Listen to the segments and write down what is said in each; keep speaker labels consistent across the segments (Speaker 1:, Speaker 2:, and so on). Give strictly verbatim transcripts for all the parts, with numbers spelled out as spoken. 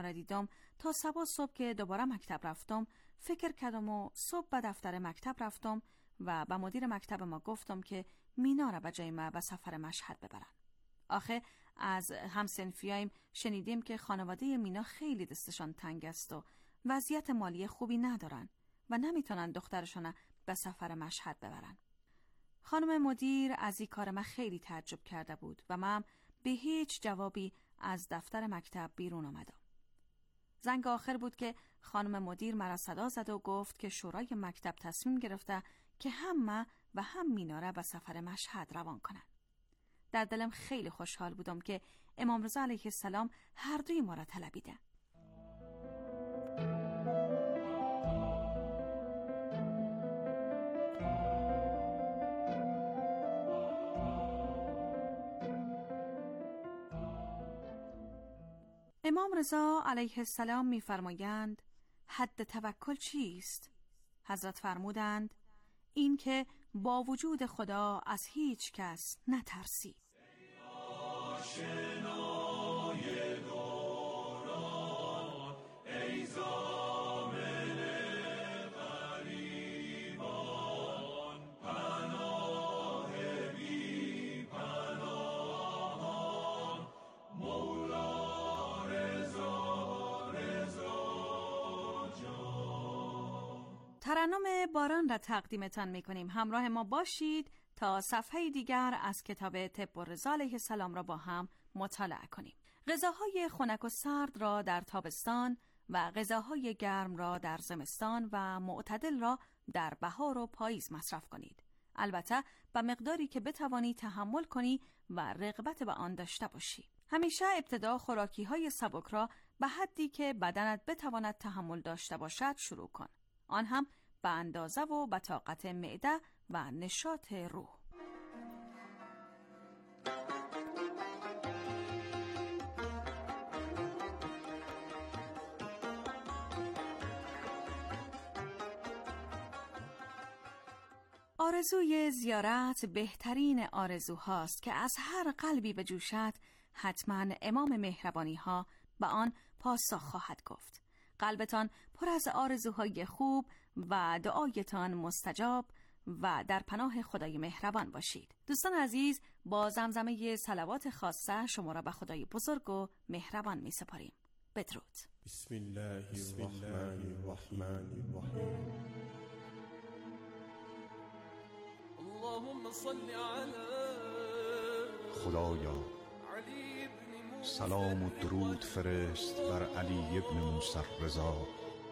Speaker 1: دیدم تا سبا صبح که دوباره مکتب رفتم فکر کردم و صبح به دفتر مکتب رفتم و به مدیر مکتب ما گفتم که مینا را به جای ما به سفر مشهد ببرن. آخه از همسنفیایم شنیدیم که خانواده مینا خیلی دستشان تنگ است و وضعیت مالی خوبی ندارن و نمیتونن دخترشان به سفر مشهد ببرن. خانم مدیر از این کار من خیلی تعجب کرده بود و من به هیچ جوابی از دفتر مکتب بیرون آمدم. زنگ آخر بود که خانم مدیر مرا صدا زد و گفت که شورای مکتب تصمیم گرفته که هم من و هم مینا را به سفر مشهد روان کنن. در دلم خیلی خوشحال بودم که امام رضا علیه السلام هر دوی ما را طلبیده. امام رضا علیه السلام می‌فرمایند حد توکل چیست؟ حضرت فرمودند این که با وجود خدا از هیچ کس نترسی. ترنم باران را تقدیمتان میکنیم. همراه ما باشید تا صفحه دیگر از کتاب طب الرضا علیه السلام را با هم مطالعه کنیم. غذاهای خنک و سرد را در تابستان و غذاهای گرم را در زمستان و معتدل را در بهار و پاییز مصرف کنید. البته به مقداری که بتوانی تحمل کنی و رغبت به آن داشته باشی. همیشه ابتدا خوراکی های سبک را به حدی که بدنت بتواند تحمل داشته باشد شروع کن. آن هم به اندازه و به طاقت معده و نشاط روح. آرزوی زیارت بهترین آرزوهاست که از هر قلبی بجوشد حتما امام مهربانی ها به آن پاسخ خواهد گفت. قلبتان پر از آرزوهای خوب و دعایتان مستجاب و در پناه خدای مهربان باشید. دوستان عزیز، با زمزمه صلوات خاصه شما را به خدای بزرگ و مهربان می سپاریم. بدرود.
Speaker 2: بسم الله الرحمن الرحیم. اللهم صل علی
Speaker 3: خدایا سلام و درود فرست بر علی ابن موسی الرضا،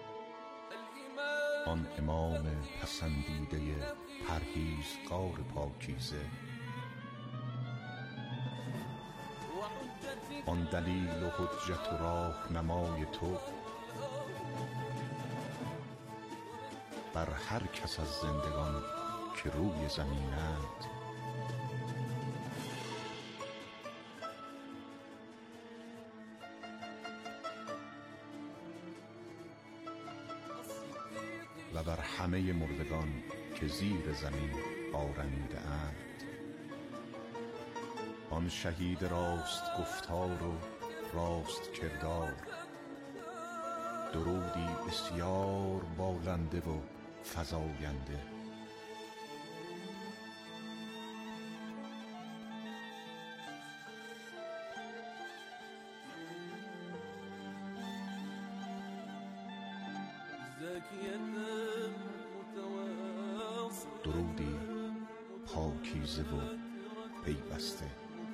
Speaker 3: آن امام پسندیده پرهیزگار پاکیزه، آن دلیل و حجت و راهنمای تو بر هر کس از زندگان که روی زمینند. و بر همه مردگان که زیر زمین آرمیده اند. آن شهید راست گفتار و راست کردار، درودی بسیار بالنده و فزاینده. درودی پاکیزه و پیوسته.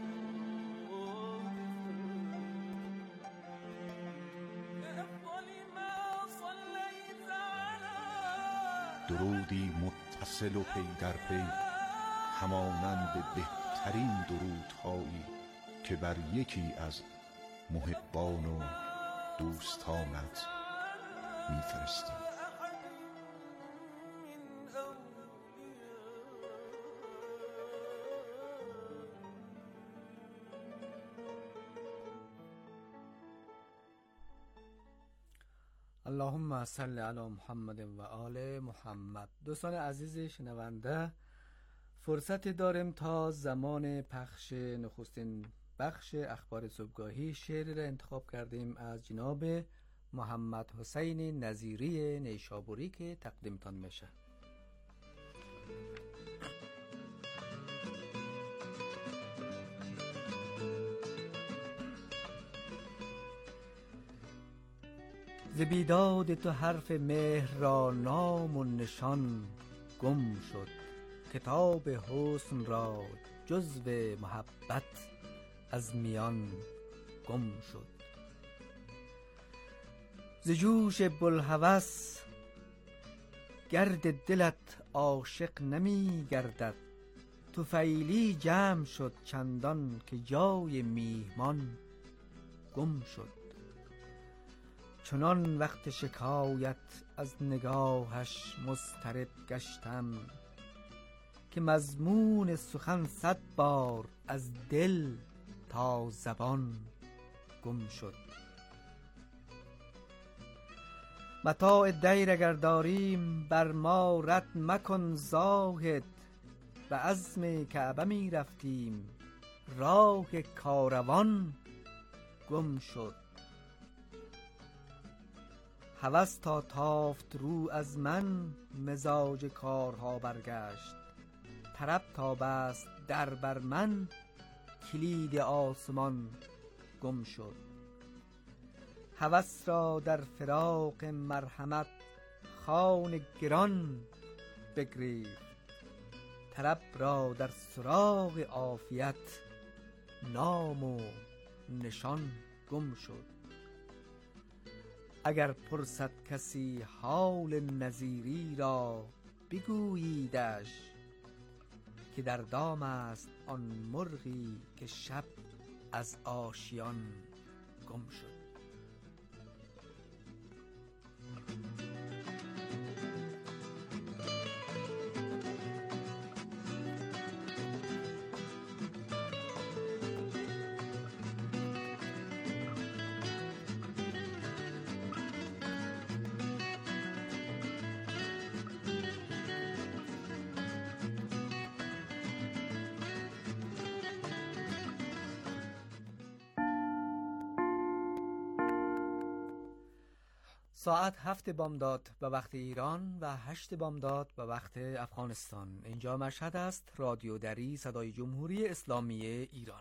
Speaker 3: درودی متصل و پی در پی، همانند بهترین درودهایی که بر یکی از محبان و دوستانت میفرستی.
Speaker 4: اللهم صل علی محمد و آل محمد. دوستان عزیز شنونده، فرصتی داریم تا زمان پخش نخستین بخش اخبار صبحگاهی شعری را انتخاب کردیم از جناب محمد حسین نظیری نیشابوری که تقدیمتان میشه. ز بیداد تو حرف مهر را نام و نشان گم شد، کتاب حسن را جزو محبت از میان گم شد. ز جوش بوالهوس گرد دلت عاشق نمی گردد، طفیلی جمع شد چندان که جای میهمان گم شد. چنان وقت شکایت از نگاهش مضطرب گشتم، که مضمون سخن صد بار از دل تا زبان گم شد. متاع دیر اگر داریم بر ما رد مکن زاهد، و عزم کعبه می رفتیم راه کاروان گم شد. هوس تا تافت رو از من مزاج کارها برگشت، طرب تا بست در بر من کلید آسمان گم شد. هوس را در فراق مرحمت خوان گران بگریفت، طرب را در سراغ عافیت نام و نشان گم شد. اگر پرسد کسی حال نظیری را بگوییدش، که در دام است آن مرغی که شب از آشیان گم شد. ساعت هفت بامداد به وقت ایران و هشت بامداد به وقت افغانستان. اینجا مشهد است، رادیو دری صدای جمهوری اسلامی ایران.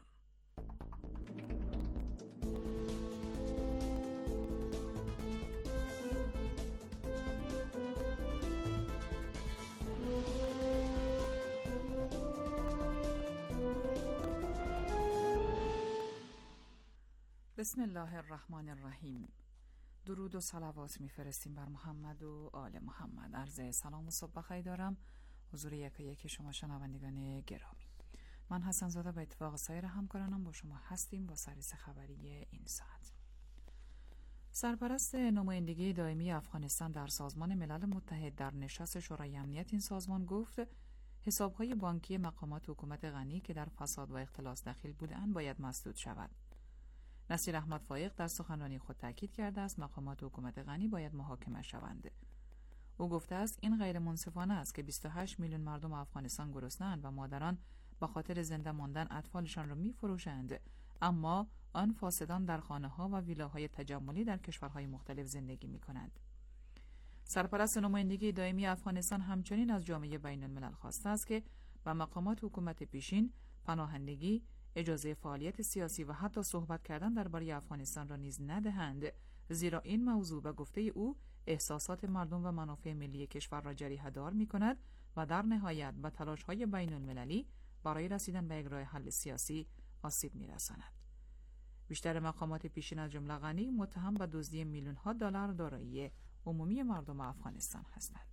Speaker 1: بسم الله الرحمن الرحیم. درود و صلوات میفرستیم بر محمد و آل محمد. عرض سلام و صبح بخیر دارم حضور یک یک شما شنوندگان گرامی. من حسن زاده به اتفاق سایر همکارانم با شما هستیم با سرویس خبری این ساعت. سرپرست نمایندگی دائمی افغانستان در سازمان ملل متحد در نشست شورای امنیت این سازمان گفت حسابهای بانکی مقامات حکومت غنی که در فساد و اختلاس دخیل بودند باید مسدود شود. نصیر احمد فایق در سخنرانی خود تاکید کرده است مقامات حکومت غنی باید محاکمه شوند. او گفته است این غیر منصفانه است که بیست و هشت میلیون مردم افغانستان گرسنه‌اند و مادران به خاطر زنده ماندن اطفالشان را می‌فروشند، اما آن فاسدان در خانه‌ها و ویلاهای تجملی در کشورهای مختلف زندگی می‌کنند. سرپرست نمایندگی دائمی افغانستان همچنین از جامعه بین‌الملل خواسته است که به مقامات حکومت پیشین پناهندگی، اجازه فعالیت سیاسی و حتی صحبت کردن درباره افغانستان را نیز ندهند، زیرا این موضوع به گفته او احساسات مردم و منافع ملی کشور را جریحه دار می‌کند و در نهایت به تلاش‌های بین‌المللی برای رسیدن به یک راه حل سیاسی آسیب می‌رساند. بیشتر مقامات پیشین از جمله غنی متهم به دزدی میلیون‌ها دلار دارایی عمومی مردم افغانستان هستند.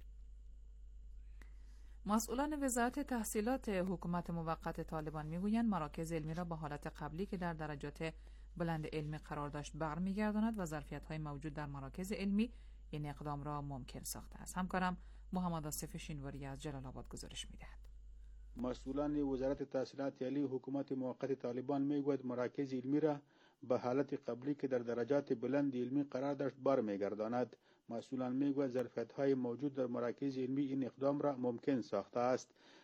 Speaker 1: مسئولان وزارت تحصیلات حکومت موقت طالبان میگویند مراکز علمی را به حالت قبلی که در درجات بلند علمی قرار داشت برمیگرداند و ظرفیت‌های موجود در مراکز علمی این اقدام را ممکن ساخته است. همکارم محمد آصف شینواری از جلال آباد گزارش می‌دهد.
Speaker 5: مسئولان وزارت تحصیلات عالی حکومت موقت طالبان میگوید مراکز علمی را به حالت قبلی که در درجات بلند علمی قرار داشت برمیگرداند. مسئولان میگوید ظرفیت‌های موجود در مراکز علمی این اقدام را ممکن ساخته است.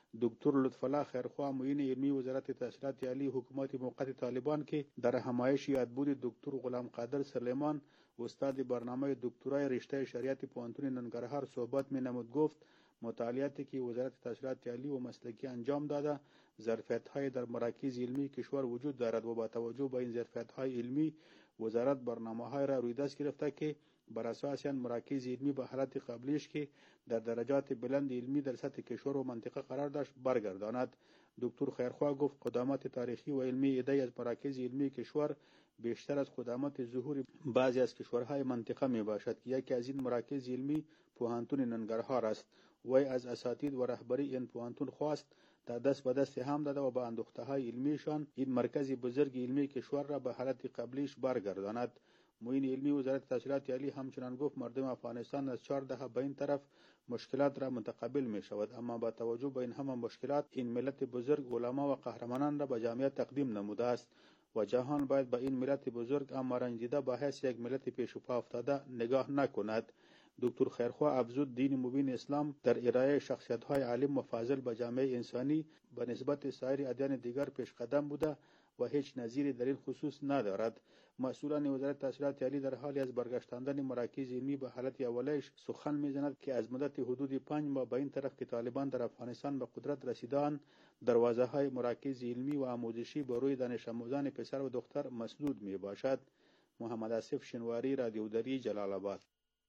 Speaker 5: دکتر لطفالله خیرخواه معین علمی وزارت تحصیلات عالی حکومت موقت طالبان که در همایش یاد بود دکتر غلام قادر سلیمان استاد برنامه دکترای رشته شریعت پوهنتون ننگرهار صحبت می نمود. گفت مطالعاتی که وزارت تحصیلات عالی و مسلکی انجام داده ظرفیت‌های در مراکز علمی کشور وجود دارد و با توجه به این ظرفیت‌های علمی وزارت برنامه‌های را روی دست گرفته که بر اساس آن مراکز علمی به حالت قبلیش که در درجات بلند علمی در سطح کشور و منطقه قرار داشت برگرداند. دکتر خیرخواه گفت قدامت تاریخی و علمی عده‌ای از مراکز علمی کشور بیشتر از قدامت ظهور بعضی از کشورهای منطقه می باشد که یکی از این مراکز علمی پوهنتون ننگرهار است. وی از اساتید و رهبری این پوهنتون خواست تا دست به دست هم داده و با اندوخته‌های علمیشان این مرکز بزرگ علمی کشور را به حالت قبلیش برگرداند. معین علمی وزارت تحصیلات عالی همچنان گفت مردم افغانستان از چهار دهه به این طرف مشکلات را متقبل می شود، اما با توجه به این همه مشکلات این ملت بزرگ علما و قهرمانان را به جامعه تقدیم نموده است و جهان باید به این ملت بزرگ اما رنج دیده با حیث یک ملت پیش پا افتاده نگاه نکند. دکتر خیرخواه افزود دین مبین اسلام در ارائه شخصیت‌های عالم و فاضل به جامعه انسانی به نسبت سایر ادیان دیگر پیش قدم بوده و هیچ نظیری در این خصوص ندارد. مسئولان وزارت تحصیلات عالی در حالی از برگشتاندن مراکز علمی به حالت اولیش سخن می‌زند که از مدت حدود پنج ماه به این طرف که طالبان در افغانستان به قدرت رسیدند دروازه‌های مراکز علمی و آموزشی به روی دانش آموزان پسر و دختر مسدود میباشد. محمد آصف شنواری، رادیو دری، جلال آباد.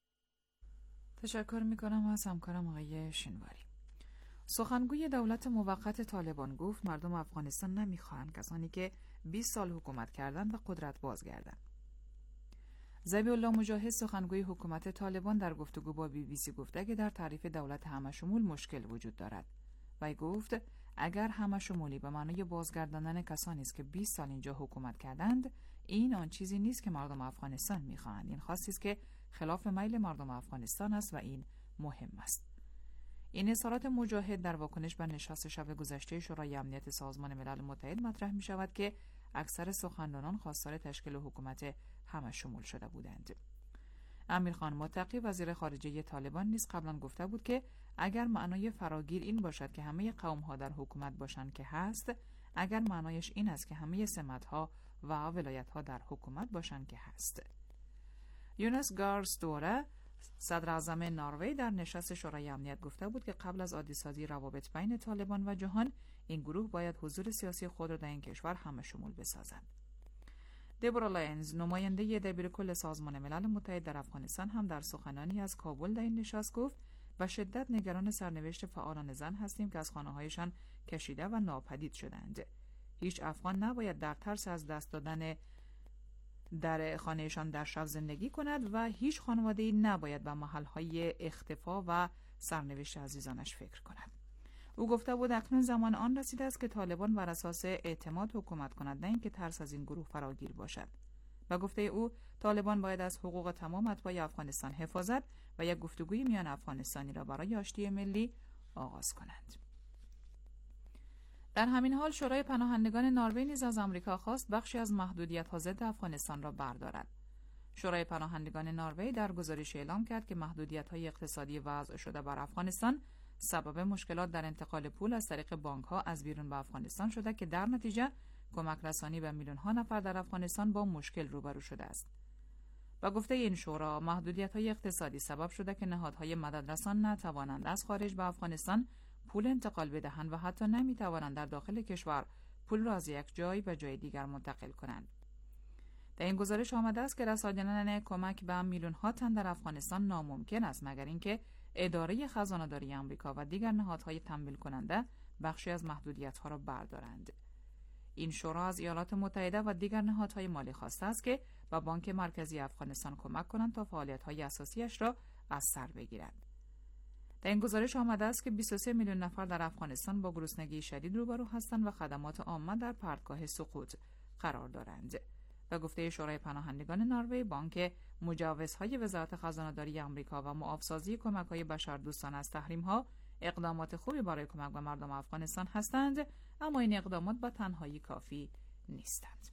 Speaker 6: تشکر میکنم از همکارم آقای شنواری. سخنگوی دولت موقت طالبان گفت مردم افغانستان نمیخواهند کسانی که بیست سال حکومت کردند و قدرت بازگردند. ذبیح الله مجاهد سخنگوی حکومت طالبان در گفتگو با بی بی سی گفته که در تعریف دولت همشمول مشکل وجود دارد. وی گفت اگر همشمولی به معنای بازگرداندن کسانی است که بیست سال اینجا حکومت کردند، این آن چیزی نیست که مردم افغانستان میخواهند. این خاصی است که خلاف میل مردم افغانستان است و این مهم است. این اظهارات مجاهد در واکنش به نشست شب گذشته شورای امنیت سازمان ملل متحد مطرح می شود که اکثر سخنرانان خواستار تشکیل حکومت همشمول شده بودند. امیرخان متقی وزیر خارجه طالبان نیز قبلا گفته بود که اگر معنای فراگیر این باشد که همه قوم‌ها در حکومت باشند که هست، اگر معنایش این است که همه سمت‌ها و ولایت‌ها در حکومت باشند که هست. یونس گار ستوره صدر اعظم نروژ در نشست شورای امنیت گفته بود که قبل از عادی‌سازی روابط بین طالبان و جهان این گروه باید حضور سیاسی خود را در این کشور همشمول بسازد. دبورا لاینز نماینده دبیرکل سازمان ملل متحد در افغانستان هم در سخنانی از کابل در این نشست گفت و شدت نگران سرنوشت فعالان زن هستیم که از خانه‌هایشان کشیده و ناپدید شدند. هیچ افغان نباید در ترس از دست دادن در خانهشان در شب زندگی کند و هیچ خانواده‌ای نباید به محل‌های اختفا و سرنوشت عزیزانش فکر کند. او گفته بود اکنون زمان آن رسیده است که طالبان بر اساس اعتماد حکومت کند، نه اینکه ترس از این گروه فراگیر باشد. و گفته او طالبان باید از حقوق تمام اتباع افغانستان حفاظت و یک گفتگوی میان افغانستانی را برای آشتی ملی آغاز کنند. در همین حال شورای پناهندگان نروژ نیز از آمریکا خواست بخشی از محدودیت‌ها ضد افغانستان را بردارد. شورای پناهندگان نروژ در گزارش اعلام کرد که محدودیت‌های اقتصادی وضع شده بر افغانستان سبب مشکلات در انتقال پول از طریق بانک‌ها از بیرون به افغانستان شده که در نتیجه کمک رسانی به میلیون‌ها نفر در افغانستان با مشکل روبرو شده است. و گفته این شورا محدودیت‌های اقتصادی سبب شده که نهادهای مددرسان نتوانند از خارج به افغانستان پول انتقال بدهند و حتی نمی‌توانند در داخل کشور پول را از یک جای به جای دیگر منتقل کنند. در این گزارش آمده است که رساندن کمک به میلیون‌ها تن در افغانستان ناممکن است مگر اینکه اداره خزانه‌داری آمریکا و دیگر نهادهای تمویل کننده بخشی از محدودیت‌ها را بردارند. این شورا از ایالات متحده و دیگر نهادهای مالی خواسته است که به بانک مرکزی افغانستان کمک کنند تا فعالیت‌های اساسیش را از سر بگیرد. در این گزارش آمده است که بیست و سه میلیون نفر در افغانستان با گرسنگی شدید روبرو هستند و خدمات عامه در پرتگاه سقوط قرار دارند. و گفته شورای پناهندگان نروژ بانک مجوزهای وزارت خزانه‌داری آمریکا و معافسازی کمک‌های بشردوستانه از تحریم‌ها اقدامات خوبی برای کمک به مردم افغانستان هستند، اما این اقدامات به تنهایی کافی نیستند.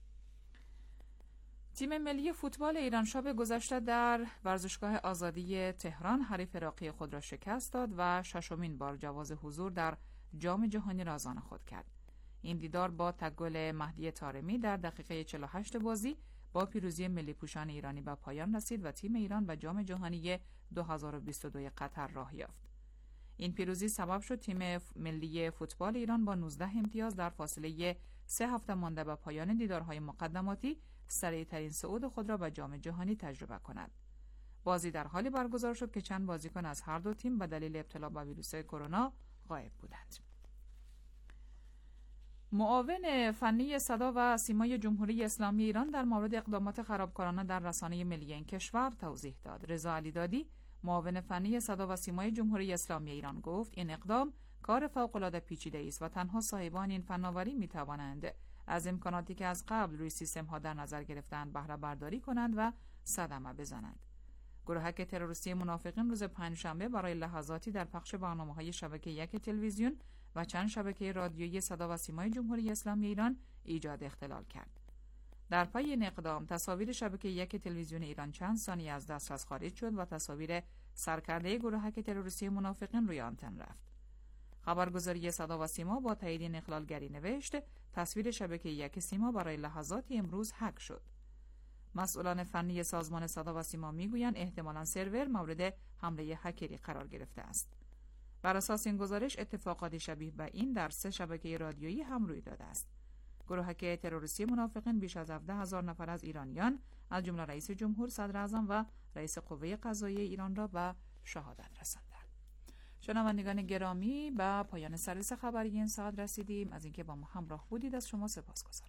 Speaker 6: تیم ملی فوتبال ایران شب گذشته در ورزشگاه آزادی تهران حریف عراقی خود را شکست داد و ششمین بار جواز حضور در جام جهانی را از آن خود کرد. این دیدار با تگل مهدی طارمی در دقیقه چهل و هشت بازی با پیروزی ملی پوشان ایرانی به پایان رسید و تیم ایران به جام جهانی دو هزار و بیست و دو قطر راه یافت. این پیروزی سبب شد تیم ملی فوتبال ایران با نوزده امتیاز در فاصله سه هفته مانده به پایان دیدارهای مقدماتی سریع‌ترین صعود خود را به جام جهانی تجربه کند. بازی در حالی برگزار شد که چند بازیکن از هر دو تیم به دلیل ابتلا به ویروس کرونا غایب بودند. معاون فنی صدا و سیمای جمهوری اسلامی ایران در مورد اقدامات خرابکارانه در رسانه ملی این کشور توضیح داد. رضا علیدادی، معاون فنی صدا و سیمای جمهوری اسلامی ایران گفت این اقدام کار فوق‌العاده پیچیده است و تنها صاحبان این فناوری می‌توانند از امکاناتی که از قبل روی سیستم‌ها در نظر گرفتند بهره برداری کنند و صدمه بزنند. گروهک تروریستی منافقین روز پنجشنبه برای لحظاتی در پخش برنامه‌های شبکه یک تلویزیون و چند شبکه رادیویی صدا و سیمای جمهوری اسلامی ایران ایجاد اختلال کرد. در پی این اقدام تصاویر شبکه یک تلویزیون ایران چند ثانیه از دسترس خارج شد و تصاویر سرکرده گروهک تروریستی منافقین روی آنتن رفت. خبرگزاری صدا و سیما با تایید این اخلالگری نوشت تصویر شبکه یک سیما برای لحظاتی امروز هک شد. مسئولان فنی سازمان صدا و سیما میگویند احتمالاً سرور مورد حمله هکری قرار گرفته است. بر اساس این گزارش اتفاقاتی شبیه به این در سه شبکه رادیویی هم روی داده است. گروهک تروریستی منافقین بیش از هفده هزار نفر از ایرانیان از جمله رئیس جمهور، صدر اعظم و رئیس قوه قضاییه ایران را به شهادت رساندند. شنوندگان گرامی، به پایان سرویس خبری این ساعت رسیدیم. از اینکه با ما همراه بودید از شما سپاسگزارم.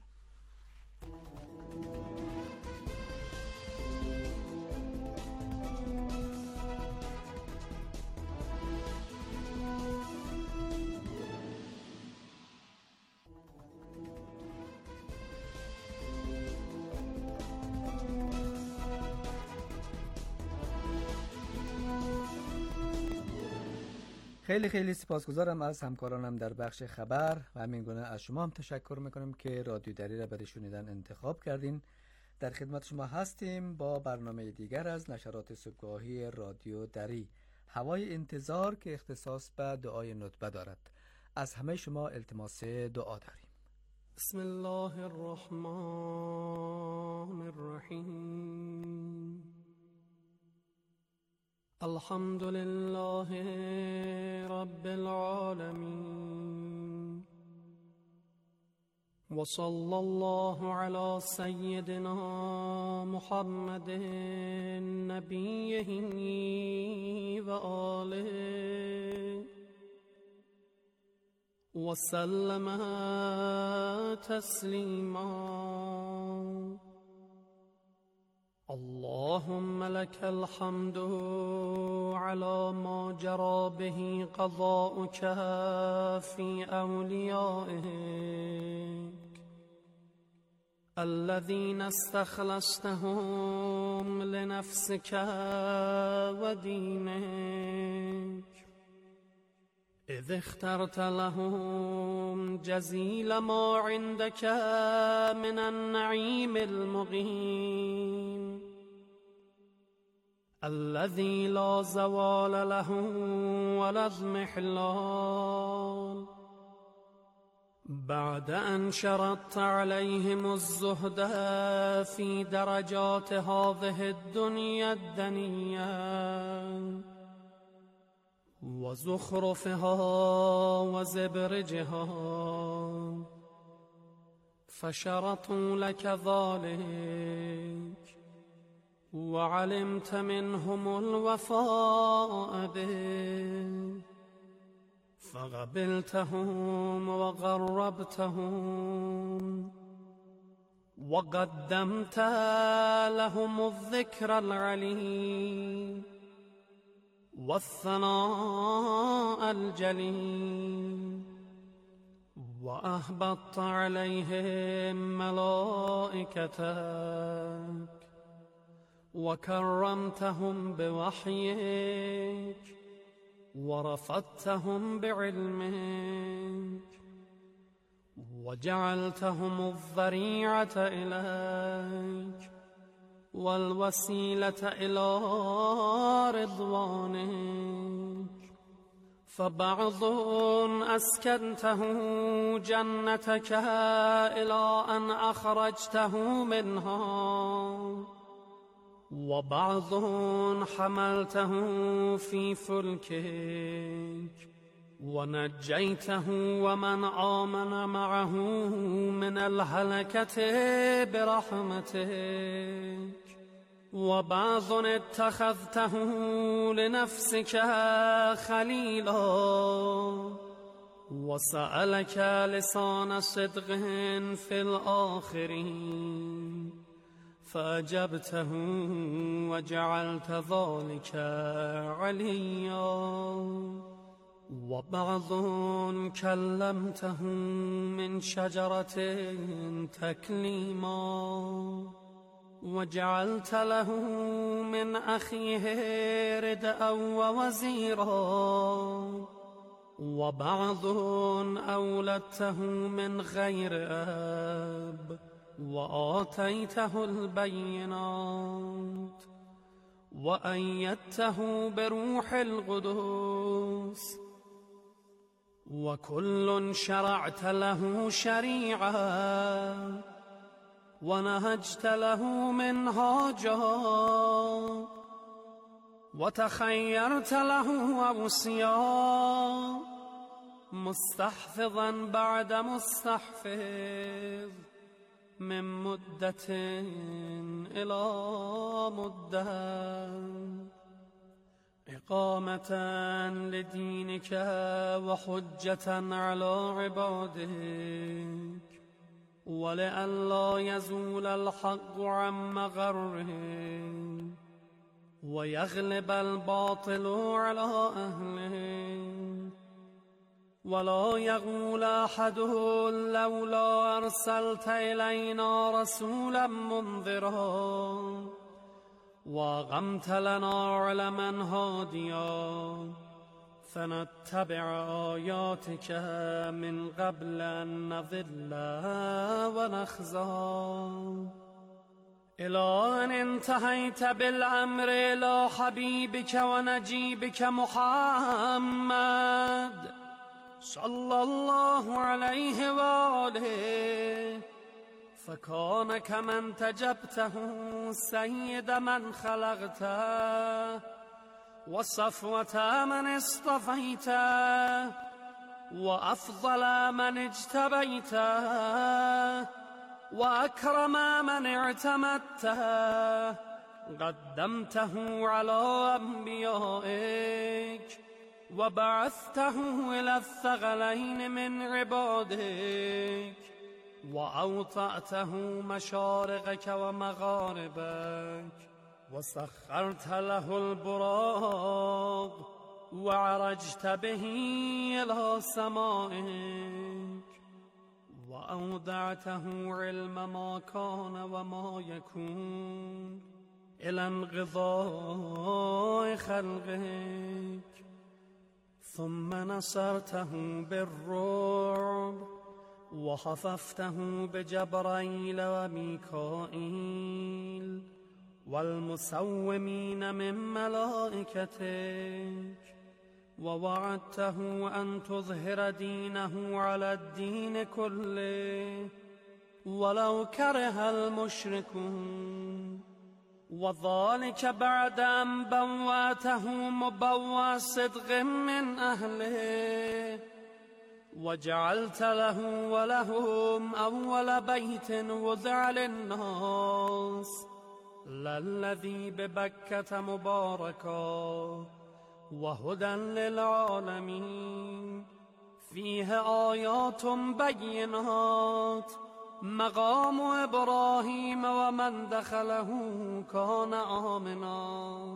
Speaker 4: خیلی خیلی سپاسگزارم از همکارانم در بخش خبر و همین گونه از شما هم تشکر میکنم که رادیو دری را برای شنیدن انتخاب کردین. در خدمت شما هستیم با برنامه دیگر از نشرات صبحگاهی رادیو دری، هوای انتظار که اختصاص به دعای ندبه دارد. از همه شما التماس دعا داریم.
Speaker 2: بسم الله الرحمن الرحیم. الحمد لله رب العالمين وصلى الله على سيدنا محمد نبيه وآله وسلم تسليما. اللهم لك الحمد على ما جرى به قضاؤك في أوليائك الذين استخلصتهم لنفسك ودينك إذ اخترت لهم جزيل ما عندك من النعيم المقيم الذي لا زوال له ولا اضمحلال بعد أن شرطت عليهم الزهد في درجات هذه الدنيا الدنيا وزخرفها وزبرجها فشرطوا لك ذلك وعلمت منهم الوفاء به فقبلتهم وقربتهم وقدمت لهم الذكر العليم والثناء الجليل وأهبطت عليهم ملائكتك وكرمتهم بوحيك ورفضتهم بعلمك وجعلتهم الذريعة إليك والوسيلة إلى رضوانك فبعض اسکنته جنتك الى ان اخرجته منها وبعض حملته في فلكك ونجيته ومن آمن معه من الهلكة برحمتك وبعض اتخذته لنفسك خليلا وسألك لسان صدق في الآخرين فأجبته وجعلت ذلك عليا وبعض كلمته من شجرة تكليما وجعلت له من أخيه ردءا ووزيرا وبعض أولدته من غير أب وآتيته البينات وأيدته بروح القدس وكل شرعت له شريعة ونهجت له منهاجا وتخيرت له أوصيا مستحفظا بعد مستحفظ من مدة إلى مدة إقامة لدينك وحجة على عبادك ولئلا يزول الحق عن مغره ويغلب الباطل على أهله ولا يقول أحد لولا أرسلت إلينا رسولا منذرا وأقمت لنا علما هاديا فنتبع آياتك من قبل أن نضل ونخزى إلى أن انتهيت بالأمر إلى حبيبك ونجيبك محمد صلى الله عليه وآله فكان كمن تجبته سيد من خلقته وصفوة من اصطفيته وأفضل من اجتبيته وأكرم من اعتمدته قدمته على أنبيائك وبعثته إلى الثقلين من عبادك وأوطأته مشارقك ومغاربك وسخرت له البراق وعرجت به إلى سمائك وأودعته علم ما كان وما يكون إلى انقضاء خلقك ثم نصرته بالرعب وخففته بجبرائيل وميكائيل والمسومين من ملائكتك ووعدته أن تظهر دينه على الدين كله ولو كره المشركون وذلك بعد أن بوأته مبوأ صدق من أهله وجعلت له ولهم أول بيت وضع للناس للذي ببكة مباركا وهدى للعالمين فيه آيات بينات مقام إبراهيم ومن دخله كان آمنا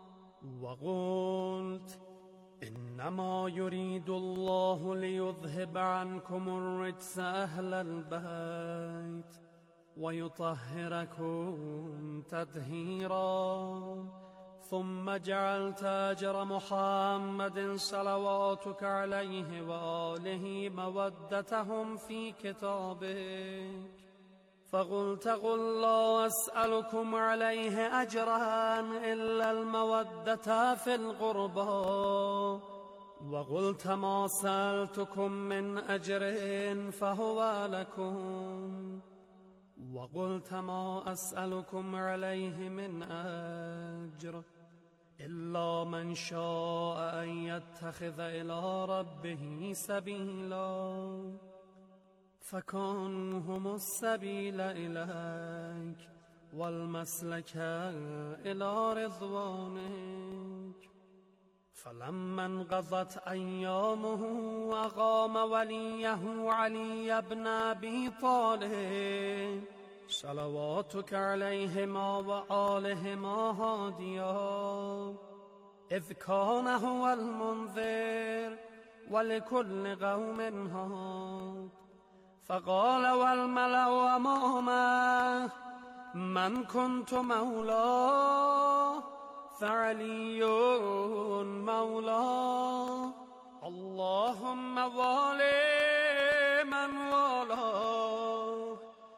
Speaker 2: وقلت إنما يريد الله ليذهب عنكم الرجس أهل البيت ويطهركم تطهيرا ثم جعلت أجر محمد صلواتك عليه وآله مودتهم في كتابك فقلت قل لا أسألكم عليه أجرا إلا المودة في القربى وقلت ما سألتكم من أجر فهو لكم وقلت ما أسألكم عليه من أجر إلا من شاء أن يتخذ إلى ربه سبيلا فكانهم السبيل إليك والمسلك إلى رضوانك. فلما انقضت أيامه أقام وليه علي بن أبي طالب صلواتك عليهما وآلهما هاديا، إذ كان هو المنذر ولكل قوم هاد. فقال والملأ أمامه من كنت مولاه فعلي مولاه، اللهم والي من والاه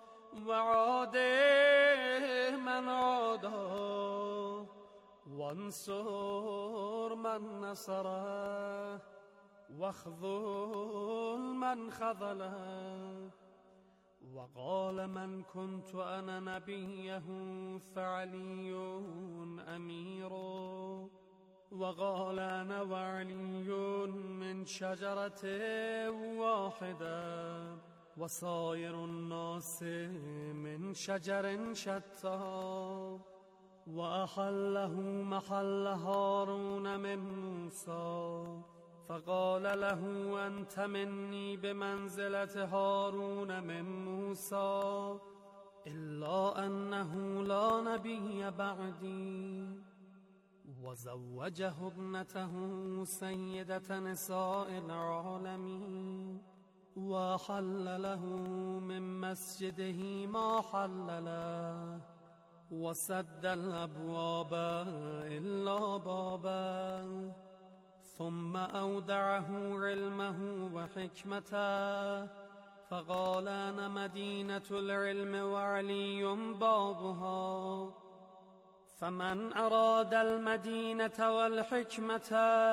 Speaker 2: وعادي من عاداه وانصر من نصره واخذل من خذله. وقال من كنت أنا نبيه فعلي أميره، وقال أنا وعلي من شجرة واحدة وصائر الناس من شجر شتى. وأحله محل هارون من موسى، فقال له أنت مني بمنزلة هارون من موسى إلا أنه لا نبي بعدي. وزوجه ابنته سيدة نساء العالمين، وحل له من مسجده ما حل له، وسد الأبواب إلا بابا. ثم أودعه علمه وحكمته، فقال أنا مدينة العلم وعلي بابها، فمن أراد المدينة والحكمة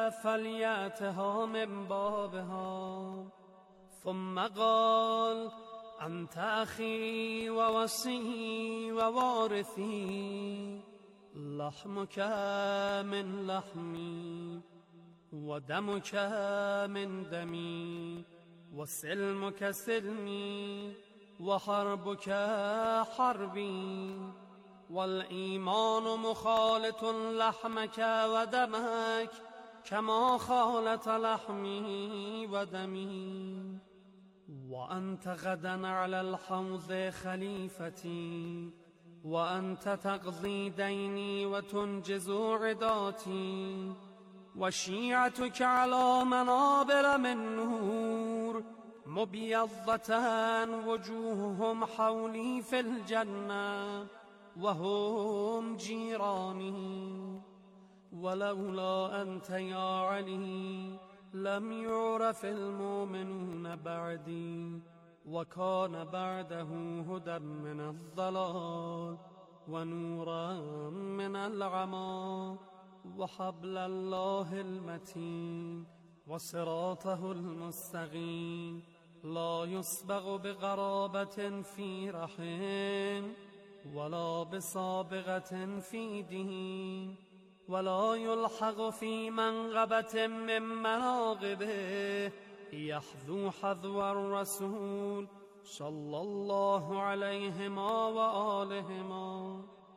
Speaker 2: فليأتها من بابها. ثم قال أنت أخي ووصي ووارثي، لحمك من لحمي ودمك من دمي وسلمك سلمي وحربك حربي، والإيمان مخالط لحمك ودمك كما خالط لحمي ودمي. وأنت غدا على الحوض خليفتي، وأنت تقضي ديني وتنجز عداتي، وشيعتك على منابر من نور مبيضة وجوههم حولي في الجنة وهم جيراني. ولولا أنت يا علي لم يعرف المؤمنون بعدي، وكان بعده هدى من الضلال ونورا من العمى، وحبل الله المتين وصراطه المستقيم، لا يسبغ بغرابة في رحم ولا بسابغة في دين، ولا يلحق في منغبة من مناغبه، يحذو حذو الرسول صلى الله عليهما وآلهما،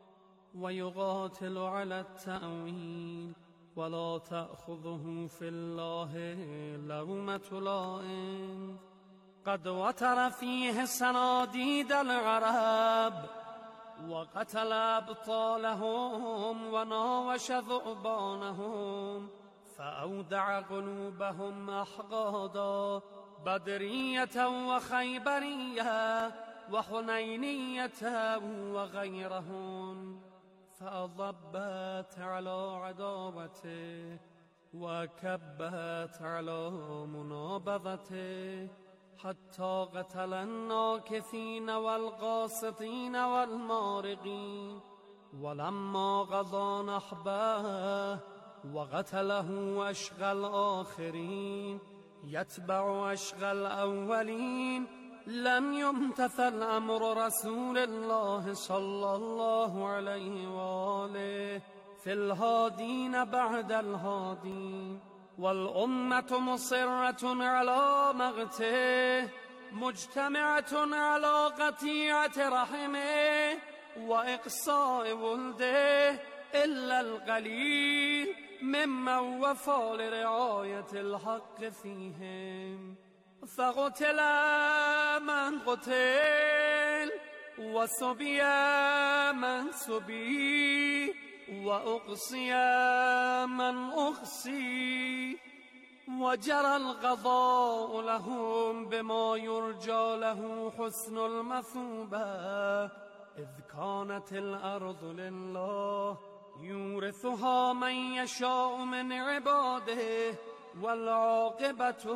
Speaker 2: ويقاتل على التأويل، ولا تأخذه في الله لومة لائم. قد وتر فيه صناديد العرب، وقتل أبطالهم وناوش ذؤبانهم، فأودع قلوبهم أحقادا، بدرية وخيبرية وحنينية وغيرهن، فأضبت على عداوته وكبت على منابذته، حتى قتل الناكثين والقاسطين والمارقين. ولما قضى نحبه وقتله أشقى الآخرين يتبع أشقى الأولين لم يمتثل أمر رسول الله صلى الله عليه وآله في الهادين بعد الهادين، والأمة مصرة على مقته مجتمعة على قطيعة رحمه وإقصاء ولده إلا القليل ممن وفى لرعاية الحق فيهم. فقتل من قتل وسبي من سبي وأقصي من أقصي، وجرى القضاء لهم بما يرجى له حسن المثوبة، إذ كانت الأرض لله يورثها من يشاء من عباده والعاقبة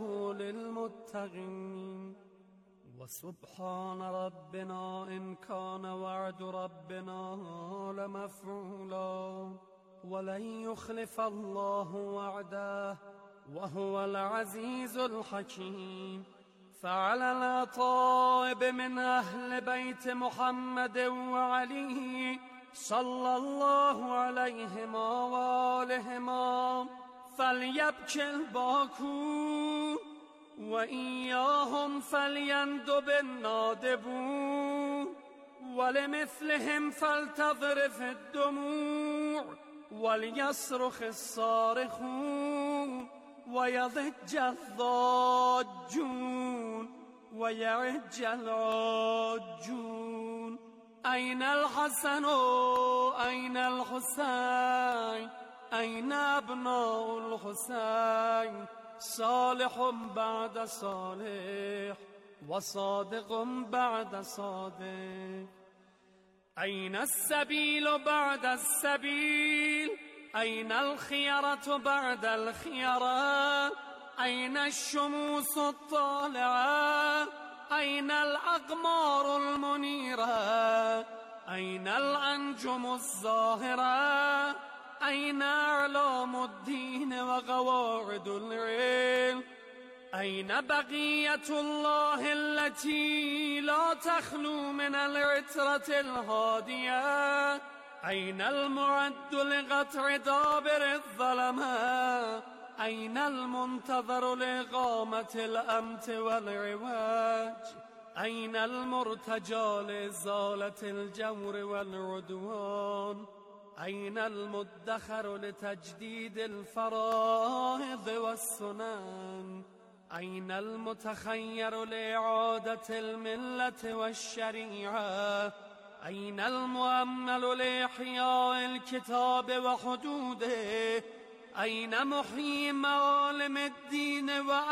Speaker 2: للمتقين. وسبحان ربنا إن كان وعد ربنا لمفعولا ولن يخلف الله وعده وهو العزيز الحكيم. فعلى الأطائب من أهل بيت محمد وعلي صلى الله عليهما وآلهما فليبكي الباكون وإياهم فليندب النادبون، ولمثلهم فلتذرف الدموع وليصرخ الصارخون ويضج الضاجون ويعج العاجون. أين الحسن أين الحسين أين أبناء الحسين؟ صالح بعد صالح وصادق بعد صادق. أين السبيل بعد السبيل؟ أين الخيرة بعد الخيرة؟ أين الشموس الطالعة؟ أين الأقمار المنيرة؟ أين الأنجم الزاهرة؟ أين أعلام الدين وقواعد العلم؟ أين بقية الله التي لا تخلو من العترة الهادية؟ أين المعد لقطع دابر الظلمة؟ أين المنتظر لإقامة الأمت والعواج؟ أين المرتجى لإزالة الجور والعدوان؟ أين المدخر لتجديد الفرائض والسنن؟ أين المتخير لإعادة الملة والشريعة؟ أين المؤمل لإحياء الكتاب وحدوده؟ أين محيي معالم الدين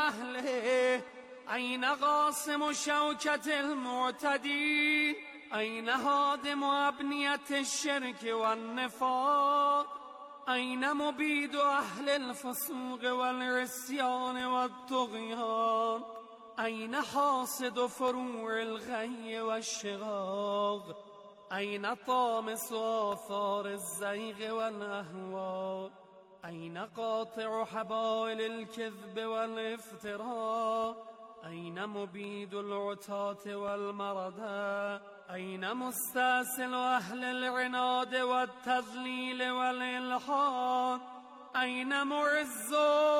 Speaker 2: وأهله؟ أين قاسم شوكة المعتدين؟ أين هادم أبنية الشرك والنفاق؟ أين مبيد أهل الفسوق والعصيان والطغيان؟ أين حاصد فروع الغي والشغاغ؟ أين طامس آثار الزيغ والأهواء؟ أين قاطع حبائل الكذب والافتراء؟ أين مبيد العتاة والمردى؟ أين مستأصل أهل العناد والتذليل والإلحاد؟ أين معز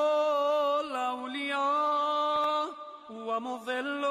Speaker 2: الأولياء ومضل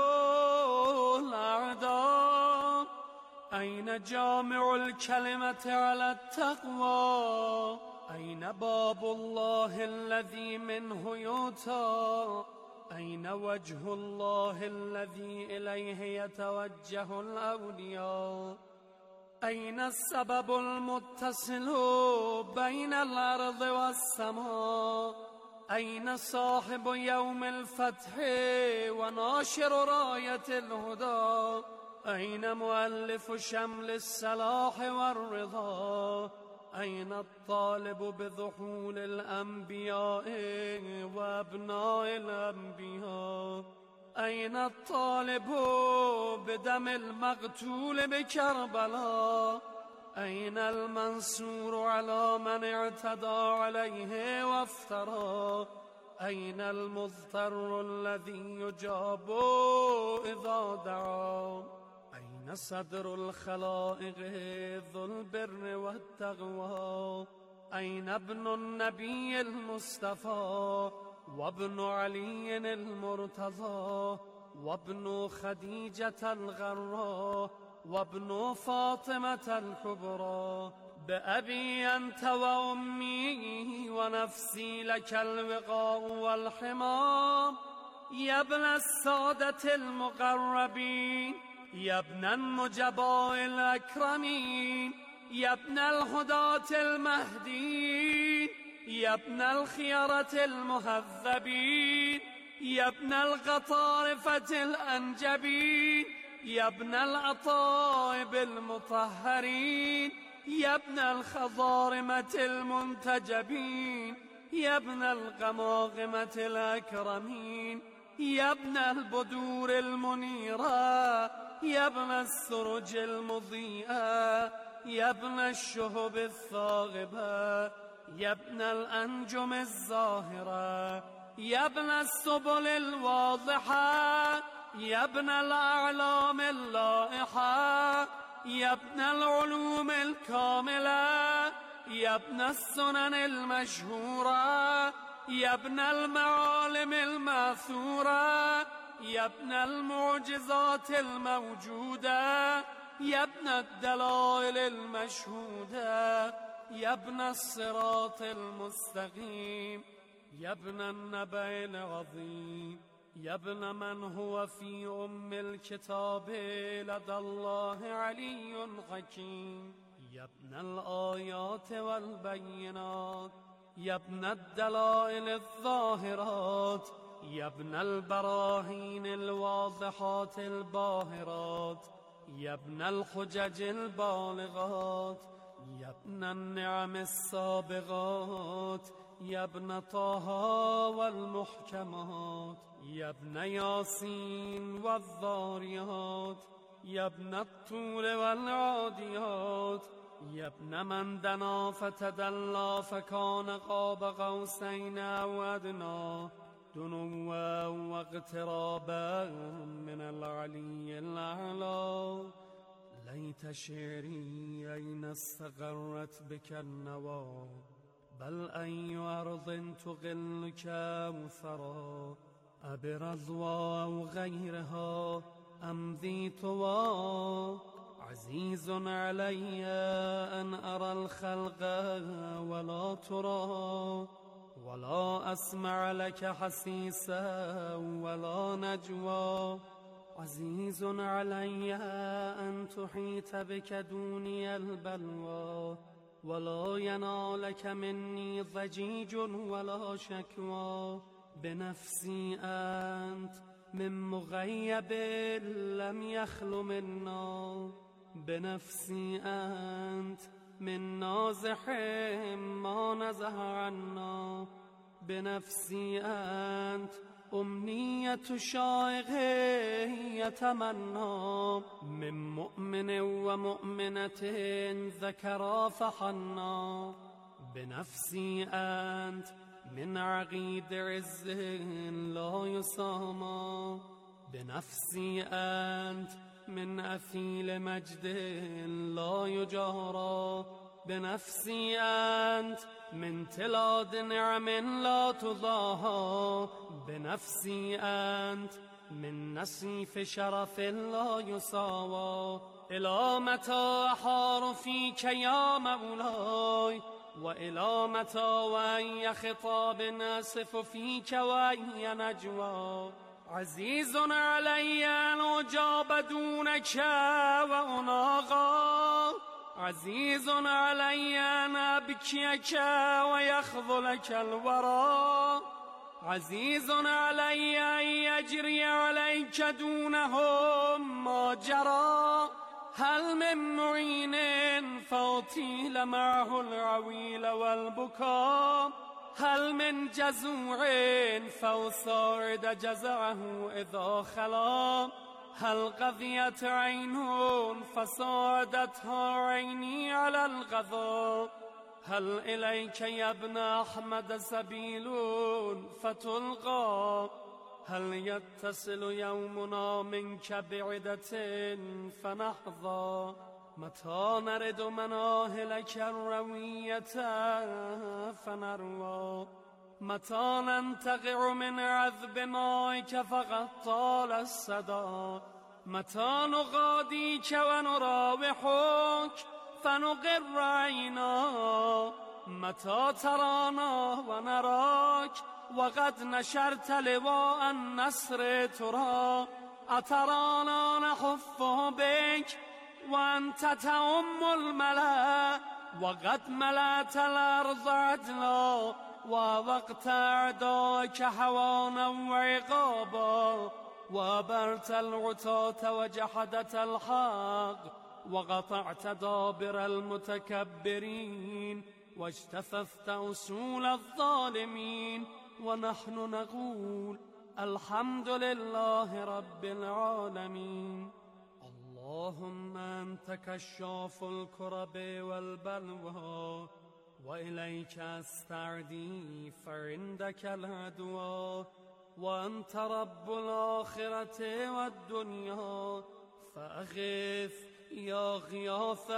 Speaker 2: الأعداء؟ أين جامع الكلمة على التقوى؟ أين باب الله الذي منه يؤتى؟ أين وجه الله الذي إليه يتوجه الأولياء؟ أين السبب المتصل بين الأرض والسماء؟ أين صاحب يوم الفتح وناشر راية الهدى؟ أين مؤلف شمل الصلاح والرضا؟ أين الطالب بذحول الأنبياء وأبناء الأنبياء؟ أين الطالب بدم المقتول بكربلاء؟ أين المنصور على من اعتدى عليه وافترى أين المضطر الذي يجاب إذا دعا أين صدر الخلائق ذو البر والتقوى أين ابن النبي المصطفى وابن علي المرتضى وابن خديجة الغراء وابن فاطمة الكبرى بأبي أنت وأمي ونفسي لك الوقاء والحمام يا ابن السادة المقربين يا ابن النجباء الأكرمين يا ابن الهداة المهديين يا ابن الخيرة المهذبين يا ابن القطارفة الأنجبين يا ابن الأطائب المطهرين يا ابن الخضارمة المنتجبين يا ابن القماقمة الأكرمين يا ابن البدور المنيرة يا ابن السرج المضيئة يا ابن الشهب الثاغبة يا ابن الأنجم الزاهرة يا ابن السبل الواضحة يا ابن الأعلام اللائحة يا ابن العلوم الكاملة يا ابن السنن المشهورة يا ابن المعالم الماثورة يا ابن المعجزات الموجودة يا ابن الدلائل المشهودة يا ابن الصراط المستقيم يا ابن النبأ العظيم يا ابن من هو في أم الكتاب لدى الله علي حكيم يا ابن الآيات والبينات يا ابن الدلائل الظاهرات يا ابن البراهين الواضحات الباهرات يا ابن الحجج البالغات يا ابن النعم السابغات يا ابن طه والمحكمات يا ابن ياسين والذاريات يا ابن الطول والعاديات يا ابن من دنا فتدلى فكان قاب قوسين أو أدنى دنوا واقترابا من العلي الأعلى ليت شعري أين استقرت بك النوى بل أي أرض تغلك وثرى أبرضوى أو غيرها أم ذي طوى عزيز علي أن أرى الخلق ولا ترى ولا أسمع لك حسيسا ولا نجوى عزيز علي أن تحيط بك دوني البلوى ولا ينالك مني ضجيج ولا شكوى بنفسي أنت من مغيب لم يخل منا بنفسي أنت من نازح ما نزه عنا بنفسي أنت أمنية شائق يتمنى من مؤمن ومؤمنة ذكرا فحنا بنفسي أنت من عقيد عز لا يسامى بنفسي أنت من أثيل مجد لا يجارى بنفسي أنت من تلاد نعم لا تضاهى بنفسي أنت من نسيف شرف لا يساوى إلى متى أحار فيك يا مولاي وإلى متى وأي خطاب ناسف فيك وأي نجوى عزيز علي أن أجاب دونك وأناغى عزيز علي أن أبكيك ويخذلك الورى عزيز علي أن يجري عليك دونهم ما جرى هل من معين فأطيل معه العويل والبكاء هل من جزوع فأصاعد جزعه إذا خلا هل قضيت عين فساعدتها عيني على الغضب هل إليك يا ابن أحمد سبيل فتلقى هل يتصل يومنا منك بعدة فنحظى متى نرد مناهلك الروية فنروى متى ننتقع من عذب مائك فقد طال الصدى متى نغاديك ونراوحك فنقر عينا متى ترانا ونراك وقد نشرت لواء النصر ترى أترانا نحف بك وأنت تأم الملا وقد ملأت الأرض عدلا ووقت أعداك حوانا وعقابا وبرت العتاة وجحدت الحق وقطعت دابر المتكبرين واجتثثت أصول الظالمين ونحن نقول الحمد لله رب العالمين. اللهم أنت كشاف الكرب والبلوى وإليك أستعدي فعندك العدوى وأنت رب الآخرة والدنيا فأغث يا غياث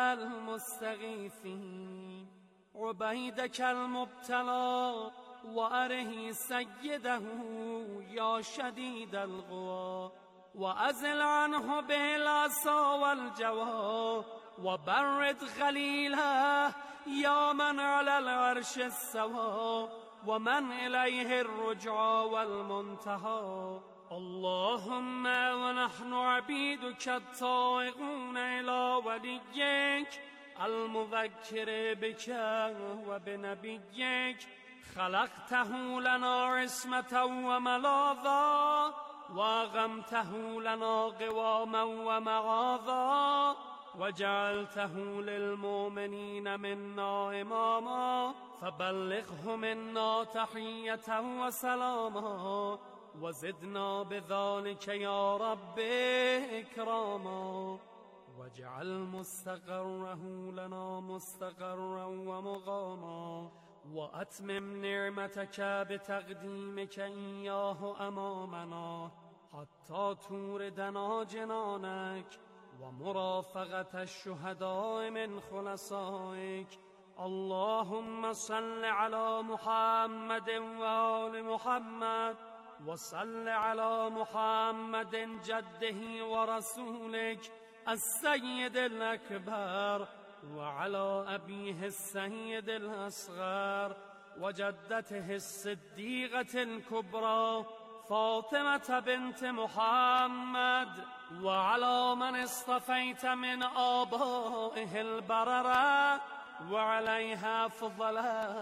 Speaker 2: المستغيثين عبيدك المبتلى وأره سيده يا شديد القوى وأزل عنه بالعصا والجوى وبرد خليله يا من على العرش استوى ومن إليه الرجعى والمنتهى. اللهم ونحن عبيدك الطائعون إلى وليك المذكر بك وبنبيك خلقته لنا عصمة وملاذا وأغمته لنا قواما ومعاذا وجعلته للمؤمنين منا إماما فبلغه منا تحية وسلاما وزدنا بذلك يا رب إكراما واجعل مستقره لنا مستقرا ومقاما وأتمم نعمتك بتقديمك إياه أمامنا حتى توردنا جنانك ومرافقة الشهداء من خلصائك. اللهم صل على محمد وآل محمد وصل على محمد جده ورسولك السيد الأكبر وعلى أبيه السيد الأصغر وجدته الصديقة الكبرى فاطمة بنت محمد وعلى من اصطفيت من آبائه البررة وعليها أفضل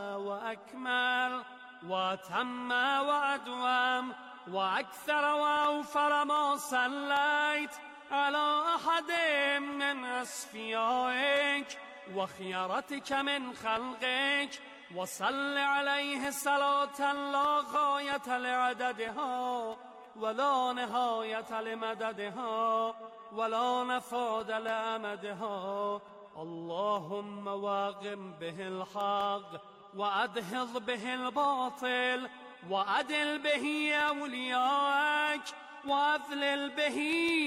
Speaker 2: وأكمل وأتم وأدوم وأكثر وأوفر ما صليت على أحد من أصفيائك وخيرتك من خلقك وصل عليه صلاة لا غاية لعددها ولا نهاية لمددها ولا نفاد لأمدها. اللهم واقم به الحق وأدهض به الباطل وأدل به أولياءك وأذلل به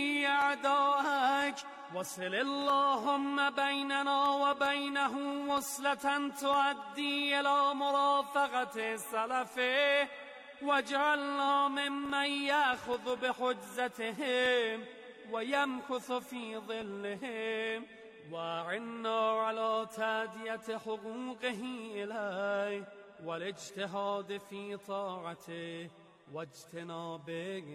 Speaker 2: أعداءك وصل اللهم بيننا وبينه وصلة تؤدي إلى مرافقة سلفه واجعلنا ممن يأخذ بحجزتهم ويمكث في ظلهم وأعنا على تأدية حقوقه إليه والاجتهاد في طاعته واجتناب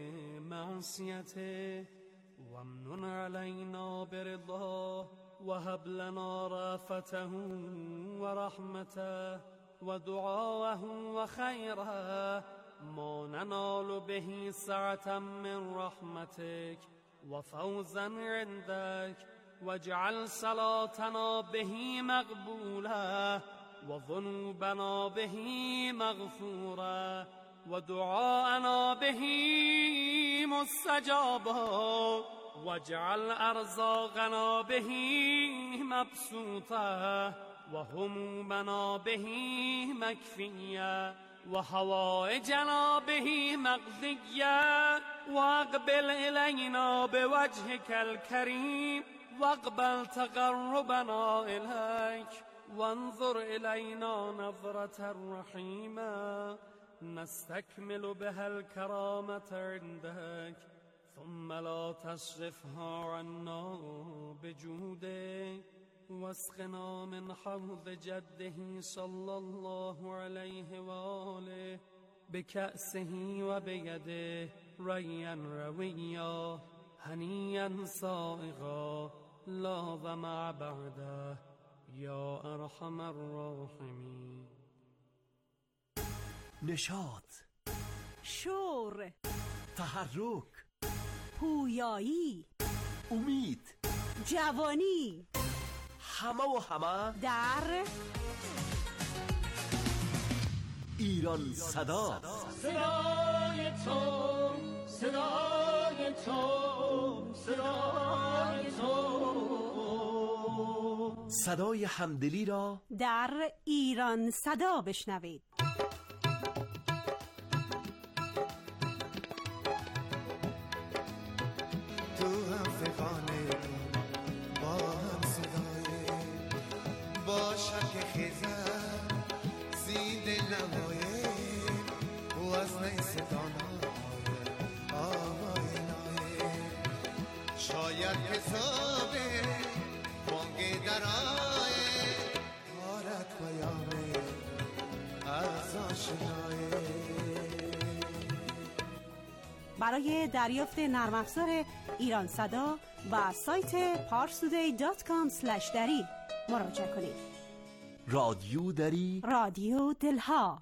Speaker 2: معصيته وامنن علينا برضاه وهب لنا رافته ورحمته ودعاءه وخيره ما ننال به سعة من رحمتك وفوزا عندك واجعل صلاتنا به مقبولة وذنوبنا به مغفورة و دعاءنا به مستجابا واجعل ارزاقنا به مبسوطه و همومنا به مکفیه و حوائجنا به مقضیه واقبل الینا بوجهك الكریم واقبل تقربنا الیک وانظر الینا نظرة رحیمه نستكمل بها الكرامة عندك ثم لا تصرفها عنا بجودك واسقنا من حوض جده صلى الله عليه وآله بكأسه وبيده ريا رويا هنيا صائغا لا ظمأ بعده یا ارحم الراحمین.
Speaker 7: نشاط،
Speaker 8: شور،
Speaker 7: تحرک،
Speaker 8: پویایی،
Speaker 7: امید،
Speaker 8: جوانی،
Speaker 7: همه و همه
Speaker 8: در
Speaker 7: ایران صدا.
Speaker 2: صدای تو، صدای تو، صدای تو،
Speaker 7: صدای همدلی را
Speaker 8: در ایران صدا بشنوید.
Speaker 9: تو هم فقانه با هم صدای با شک خیزن زید نمایه و از نیستان آوای نایه شاید حسابه بانگ درائه حالت بیامه از آشنایه.
Speaker 8: برای دریافت نرم افزار ایران صدا و سایت پارستودی دات کام اسلش دری مراجعه کنید.
Speaker 7: رادیو دری،
Speaker 8: رادیو دلها.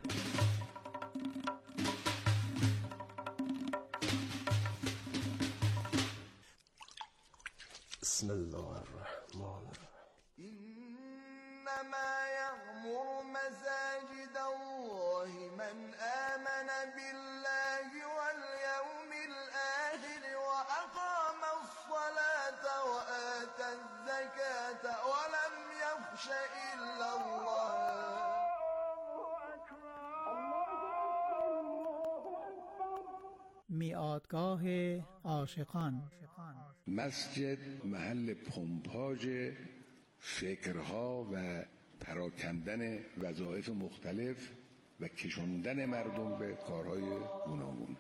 Speaker 7: بسم الله الرحمن الرحیم.
Speaker 9: انما یأمر مساجد الله من آمن بالله والیوم الآخر واقام الصلاة وآتى الزکاة ولم یخش الا الله.
Speaker 10: میعادگاه عاشقان.
Speaker 11: مسجد محل پمپاژ فکرها و پراکندن وظایف مختلف و کشوندن مردم به کارهای گوناگون.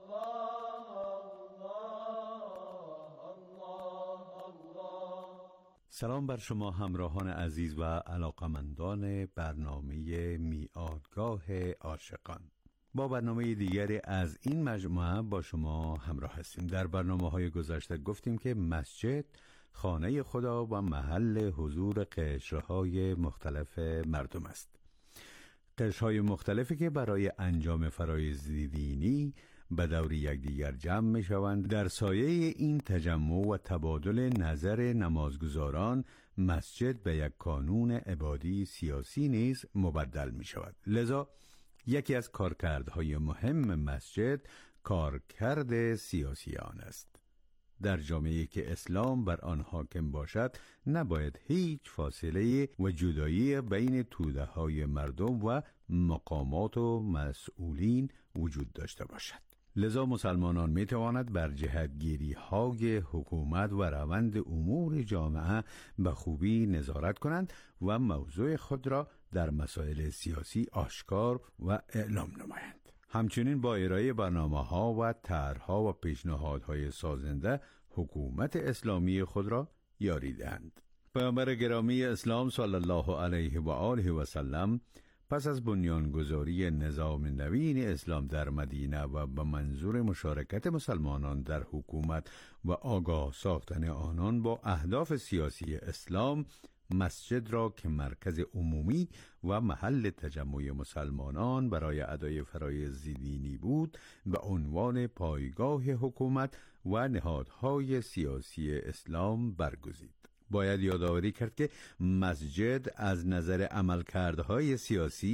Speaker 12: سلام بر شما همراهان عزیز و علاقمندان برنامه میعادگاه عاشقان. با برنامه دیگری از این مجموعه با شما همراه هستیم. در برنامه‌های گذشته گفتیم که مسجد خانه خدا و محل حضور قشرهای مختلف مردم است. قشرهای مختلفی که برای انجام فرایض دینی به دور یکدیگر جمع می شوند. در سایه این تجمع و تبادل نظر نمازگزاران مسجد به یک کانون عبادی سیاسی نیز مبدل می شود. لذا یکی از کارکردهای مهم مسجد کارکرد سیاسی آن است. در جامعه‌ای که اسلام بر آن حاکم باشد نباید هیچ فاصله و جدایی بین توده‌های مردم و مقامات و مسئولین وجود داشته باشد. لذا مسلمانان می توانند بر جهتگیری های حکومت و روند امور جامعه به خوبی نظارت کنند و موضوع خود را در مسائل سیاسی آشکار و اعلام نمایند. همچنین با ارائه برنامه‌ها و طرح‌ها و پیشنهادهای سازنده حکومت اسلامی خود را یاری دهند. پیامبر گرامی اسلام صلی الله علیه و آله و سلم پس از بنیانگذاری نظام نوین اسلام در مدینه و به منظور مشارکت مسلمانان در حکومت و آگاه ساختن آنان با اهداف سیاسی اسلام، مسجد را که مرکز عمومی و محل تجمع مسلمانان برای ادای فرایض دینی بود به عنوان پایگاه حکومت و نهادهای سیاسی اسلام برگزید. باید یادآوری کرد که مسجد از نظر عملکردهای سیاسی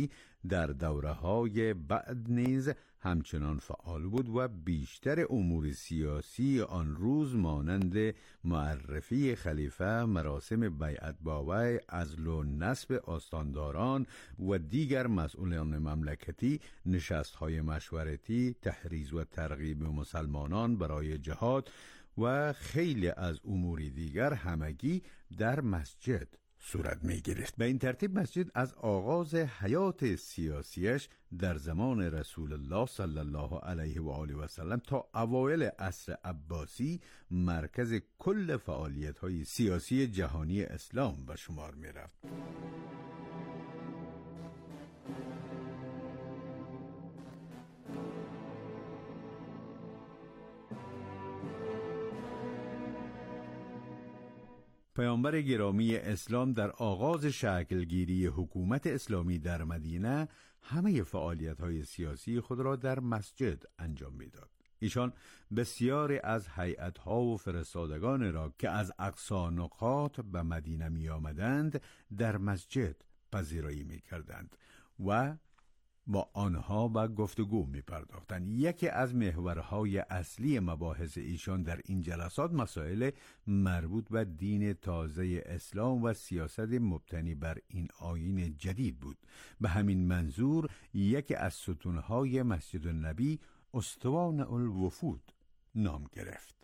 Speaker 12: در دوره‌های بعد نیز همچنان فعال بود و بیشتر امور سیاسی آن روز مانند معرفی خلیفه، مراسم بیعت با وی، عزل و نصب آستانداران و دیگر مسئولان مملکتی، نشست‌های مشورتی، تحریض و ترغیب مسلمانان برای جهاد و خیلی از امور دیگر همگی در مسجد صورت می گرفت. به این ترتیب مسجد از آغاز حیات سیاسیش در زمان رسول الله صلی الله علیه و آله و سلم تا اوایل عصر عباسی مرکز کل فعالیت‌های سیاسی جهانی اسلام به شمار می رفت. پیامبر گرامی اسلام در آغاز شکلگیری حکومت اسلامی در مدینه همه فعالیت‌های سیاسی خود را در مسجد انجام می‌داد. ایشان بسیاری از هیئت‌ها و فرستادگان را که از اقصا نقاط به مدینه می‌آمدند در مسجد پذیرایی می‌کردند و با آنها به گفتگو می پرداختند. یکی از محورهای اصلی مباحث ایشان در این جلسات مسائل مربوط به دین تازه اسلام و سیاست مبتنی بر این آیین جدید بود. به همین منظور یکی از ستونهای مسجد النبی استوان الوفود نام گرفت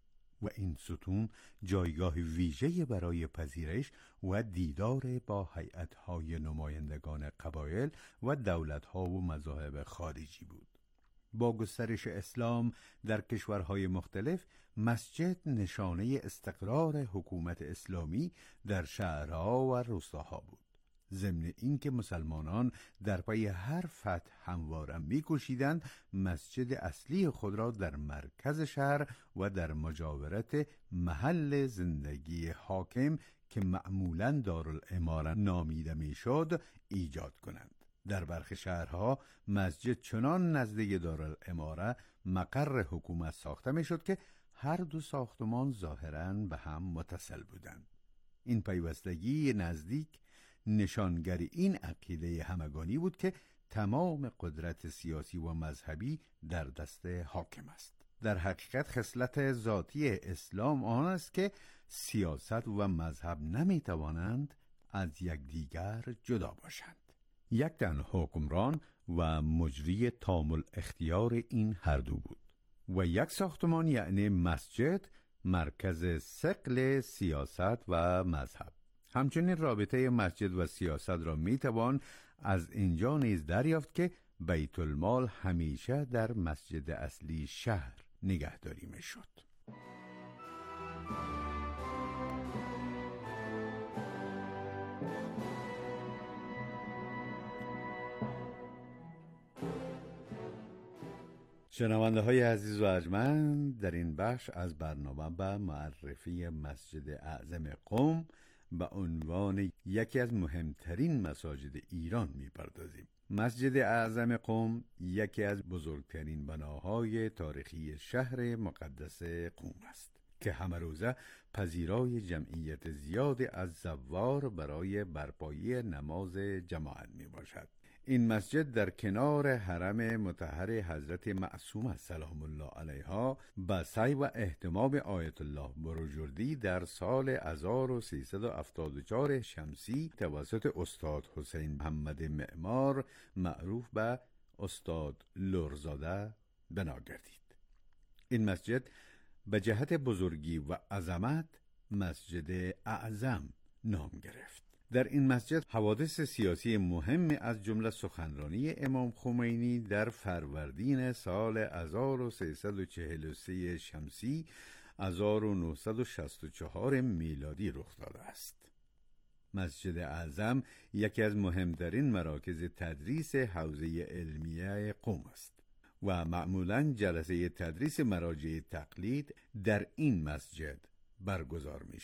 Speaker 12: و این ستون جایگاه ویژه‌ای برای پذیرش و دیدار با هیئت‌های نمایندگان قبایل و دولت‌ها و مذاهب خارجی بود. با گسترش اسلام در کشورهای مختلف، مسجد نشانه استقرار حکومت اسلامی در شهرها و روستاها بود. ضمن اینکه مسلمانان در پی هر فتح همواره می‌کوشیدند مسجد اصلی خود را در مرکز شهر و در مجاورت محل زندگی حاکم که معمولاً دارالاماره نامیده میشد ایجاد کنند. در برخی شهرها مسجد چنان نزدیک دارالاماره مقر حکومت ساخته میشد که هر دو ساختمان ظاهراً به هم متصل بودند. این پیوستگی نزدیک نشانگر این عقیده همگانی بود که تمام قدرت سیاسی و مذهبی در دست حاکم است. در حقیقت خصلت ذاتی اسلام آن است که سیاست و مذهب نمی توانند از یکدیگر جدا باشند. یک تن حکمران و مجری تام الاختیار این هر دو بود و یک ساختمان یعنی مسجد مرکز ثقل سیاست و مذهب. همچنین رابطه مسجد و سیاست را میتوان از اینجا نیز دریافت که بیت المال همیشه در مسجد اصلی شهر نگهداری میشد. شنونده های عزیز و ارجمند، در این بخش از برنامه به معرفی مسجد اعظم قم به عنوان یکی از مهمترین مساجد ایران می‌پردازیم. مسجد اعظم قم یکی از بزرگترین بناهای تاریخی شهر مقدس قم است که همه روزه پذیرای جمعیت زیاد از زوار برای برپایی نماز جماعت میباشد. این مسجد در کنار حرم مطهر حضرت معصومه سلام الله علیها با سعی و اهتمام آیت الله بروجردی در سال هزار و سیصد و هفتاد و چهار شمسی توسط استاد حسین محمد معمار معروف به استاد لرزاده بنا گردید. این مسجد به جهت بزرگی و عظمت مسجد اعظم نام گرفت. در این مسجد حوادث سیاسی مهم از جمله سخنرانی امام خمینی در فروردین سال هزار و سیصد و چهل و سه شمسی هزار و نهصد و شصت و چهار میلادی رخ داده است. مسجد اعظم یکی از مهمترین مراکز تدریس حوزه علمیه قم است و معمولاً جلسه تدریس مراجع تقلید در این مسجد برگزار می شود.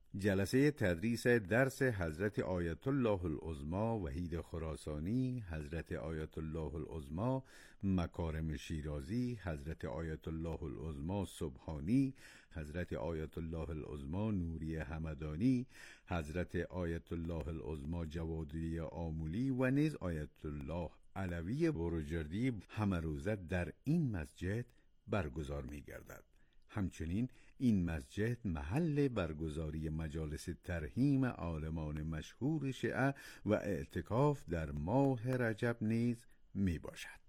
Speaker 12: جلسه تدریس درس حضرت آیت الله العظما وحید خراسانی، حضرت آیت الله العظما مکارم شیرازی، حضرت آیت الله العظما سبحانی، حضرت آیت الله العظما نوری همدانی، حضرت آیت الله العظما جوادی آمولی و نیز آیت الله علوی بروجردی همه روزه در این مسجد برگزار می گردد. همچنین این مسجد محل برگزاری مجالس ترحیم عالمان مشهور شیعه و اعتکاف در ماه رجب نیز می باشد.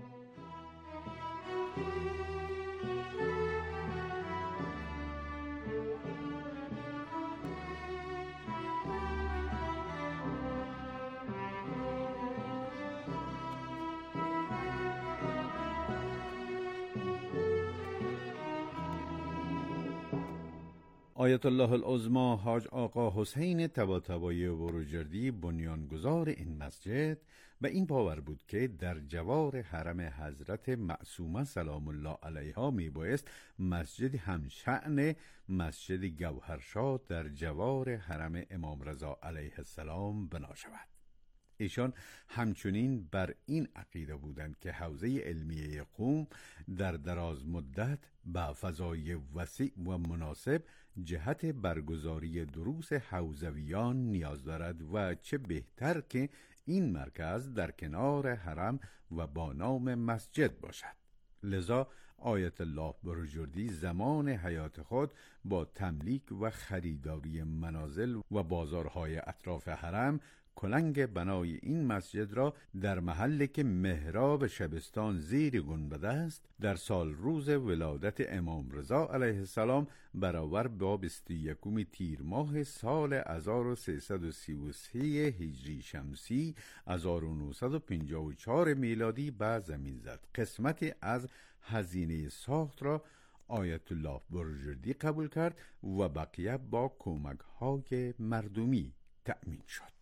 Speaker 12: آیت الله العظما حاج آقا حسین طباطبایی بروجردی بنیانگذار این مسجد و این باور بود که در جوار حرم حضرت معصومه سلام الله علیها می بایست مسجد همشأن مسجد گوهرشاد در جوار حرم امام رضا علیه السلام بنا شود. ایشان همچنین بر این عقیده بودند که حوزه علمیه قم در دراز مدت با فضای وسیع و مناسب جهت برگزاری دروس حوزویان نیاز دارد و چه بهتر که این مرکز در کنار حرم و با نام مسجد باشد. لذا آیت الله بروجردی زمان حیات خود با تملیک و خریداری منازل و بازارهای اطراف حرم کلنگ بنای این مسجد را در محلی که محراب شبستان زیر گنبد است در سال روز ولادت امام رضا علیه السلام برابر با بیست و یکم تیر ماه سال هزار و سیصد و سی و سه هجری شمسی هزار و نهصد و پنجاه و چهار میلادی به زمین زد. قسمتی از هزینه ساخت را آیت الله بروجردی قبول کرد و بقیه با کمک های مردمی تأمین شد.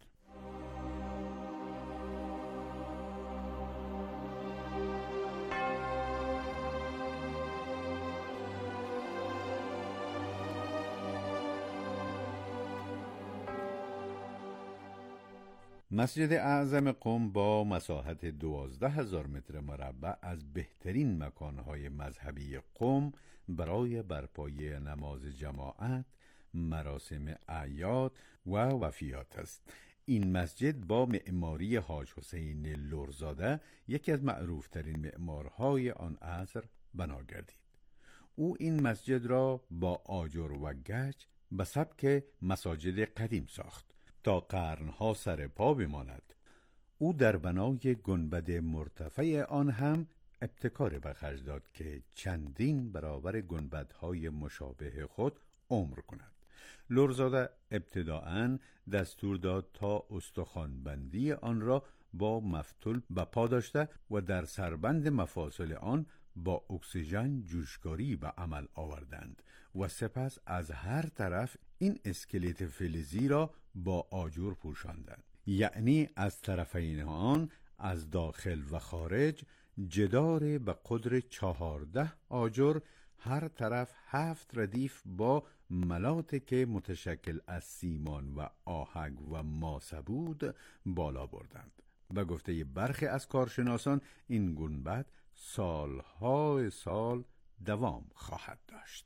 Speaker 12: مسجد اعظم قم با مساحت دوازده هزار متر مربع از بهترین مکانهای مذهبی قم برای برپایی نماز جماعت، مراسم اعیاد و وفیات است. این مسجد با معماری حاج حسین لرزاده یکی از معروفترین معمارهای آن عصر بنا گردید. او این مسجد را با آجر و گچ به سبک مساجد قدیم ساخت تا قرنها سر پا بماند. او در بنای گنبد مرتفع آن هم ابتکار به خرج داد که چندین برابر گنبدهای مشابه خود عمر کند. لرزاده ابتداءً دستور داد تا استخوانبندی آن را با مفتول به پا داشته و در سربند مفاصل آن با اکسیژن جوشکاری به عمل آوردند و سپس از هر طرف این اسکلت فلزی را با آجر پوشاندند. یعنی از طرفین آن از داخل و خارج جدار به قدر چهارده آجر هر طرف هفت ردیف با ملاط که متشکل از سیمان و آهک و ماسه بود بالا بردند. به گفته برخی از کارشناسان این گنبد سالهای سال دوام خواهد داشت.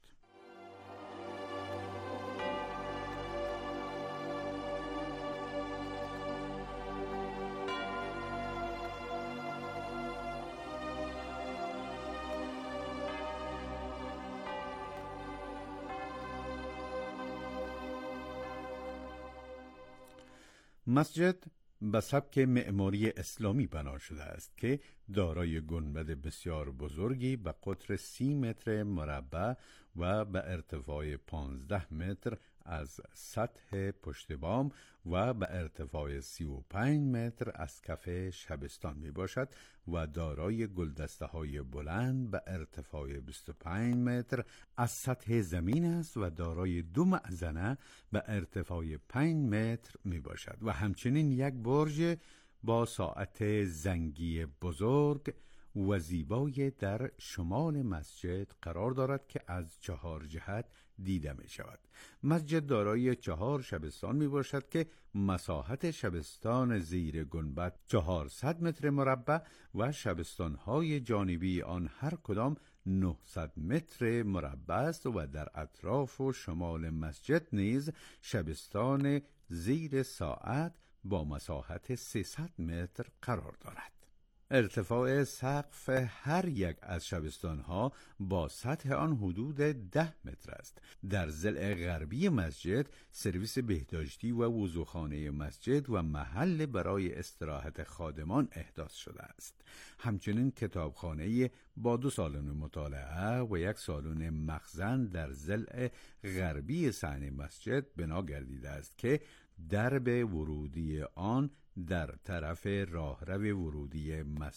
Speaker 12: مسجد به سبک معماری اسلامی بنا شده است که دارای گنبد بسیار بزرگی به قطر سی متر مربع و به ارتفاع پانزده متر از سطح پشت بام و به ارتفاع سی و پنج متر از کف شبستان می باشد و دارای گلدسته های بلند به ارتفاع بیست و پنج متر از سطح زمین است و دارای دو معزنه به ارتفاع پنج متر می باشد و همچنین یک برج با ساعت زنگی بزرگ و زیبای در شمال مسجد قرار دارد که از چهار جهت دیده می شود. مسجد دارای چهار شبستان می باشد که مساحت شبستان زیر گنبد چهارصد متر مربع و شبستان‌های جانبی آن هر کدام نهصد متر مربع است و در اطراف و شمال مسجد نیز شبستان زیر ساعت با مساحت سیصد متر قرار دارد. ارتفاع سقف هر یک از شبستان‌ها با سطح آن حدود ده متر است. در ضلع غربی مسجد سرویس بهداشتی و وضوخانه مسجد و محل برای استراحت خادمان احداث شده است. همچنین کتابخانه با دو سالن مطالعه و یک سالن مخزن در ضلع غربی صحن مسجد بنا گردیده است که درب ورودی آن در طرف راهرو ورودی مسجد